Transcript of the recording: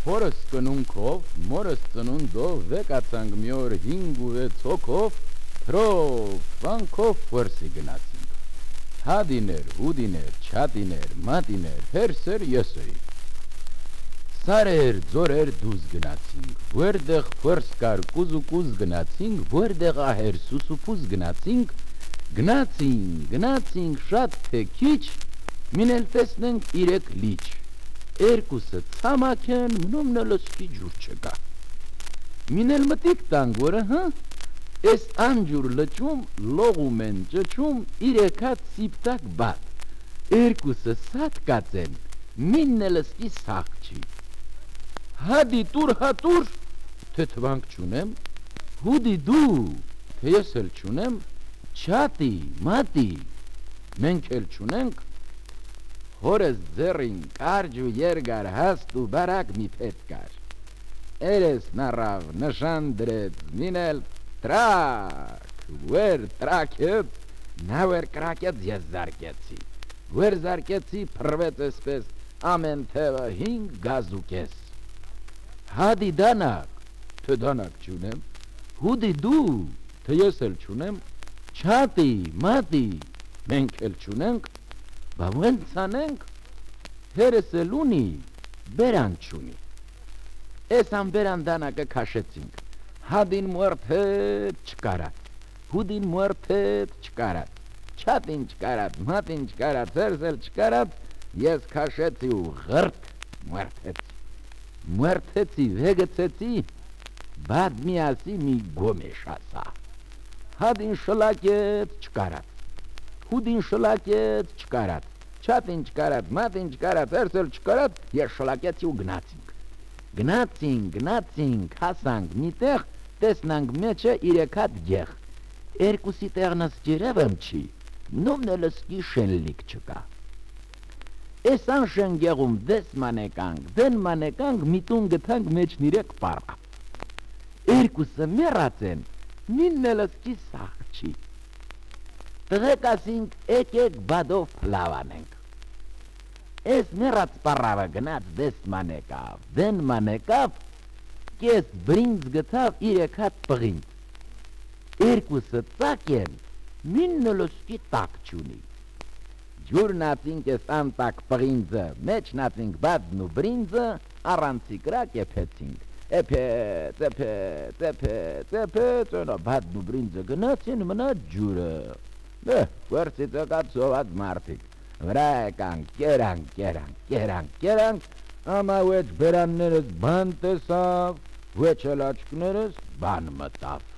Հորս կնունքով, մորս ծնունդով, վեկացանք մի օր 5 ու 6 հոգով, թրով, վանքով վրսի գնացինք։ Հադիներ, հուդիներ, չատիներ, մատիներ, հերսեր եսոյի։ Սարեր, ձորեր դուզ գնացինք, որդեղ վրս կար կուզ ու կուզ գնացինք, որդեղ ահեր սուսուպուզ գնացինք, գնացինք շատ թե քիչ, մինել տեսնենք 3 լիչ։ Երկուսը ցամաք են, մնումն լսկի ջուր չկա։ Մինել մտիկ տանք, որը, էս անջուր լճում, լողում են ճճում, 3 հատ սիպտակ բատ։ Երկուսը սատկած են, մինն լսկի սաղ չի։ Հադի տուր հատուր, թե թվանք չունեմ, հուդի դու, թե ես էլ չունեմ, չատի, մատի, մենք էլ չունենք, հորս ձեռին կարջ ու երգար հաստ ու բարակ մի պետ կար։ Էրես նարավ նշան դրեց, մինել տրակ, վեր տրակեց, նա վեր կրակեց ես զարկեցի, վեր զարկեցի պրվեց էսպես ամեն թևը 5 գազուկես։ Հադի դանակ, թե դանակ չունեմ, հուդի դու, թե ես էլ չունեմ, չատի, մատի, մենք էլ չունենք, բա ոնց անենք, հերս էլ ունի, բերան չունի։ Էս ամբերան դանակը քաշեցինք, հադին մորթետ չկարած, հուդին մորթետ չկարած, չատին չկարած, մատին չկարած, հերս էլ չկարած, ես քաշեցի ու ғրտ մորթեցի, վեգեցեցի, բադ միասի մի գոմեշ ասա, հադին շլակեց չկարած, հուդին շլակեց չկարած, չատին չկարած, մատին չկարած, հերս էլ չկարած, ես շլակեցի ու գնացինք, հասանք մի տեղ, տեսնանք մեջը 3 հատ գեղ, երկուսի տեղնս ջերևն չի, նումն լսկի շենլիկ չկա։ Էս անշեն գեղում դես մանեկանք, դեն մանեկանք, միտուն գտանք մեջն 3 պարա։ Երկուսը մեռած են, մինն լսկի սաղ չի։ Տղեկ ասինք եկեք բադով պլավանենք։ Էս մեռած պարավը գնաց դես մանեկավ, դեն մանեկավ, կես բրինձ գտավ 3 հատ պղինձ։ Երկուսը ծակ են, մինն լսկի տակ չունի։ Ջուր նացինք ես անտակ պղինձը, մեջ նացինք բադն ու բրինձը, առանցի կրակ եփեցինք։ Էփեց, բադն ու բրինձը գնացին մնաց ջուրը։ Վրցից եկած սոված մարդիկ, վրա եկանք, կերանք, ամա վեջ բերաններս բան տեսավ, վեջ էլ աչկներս բան մտավ։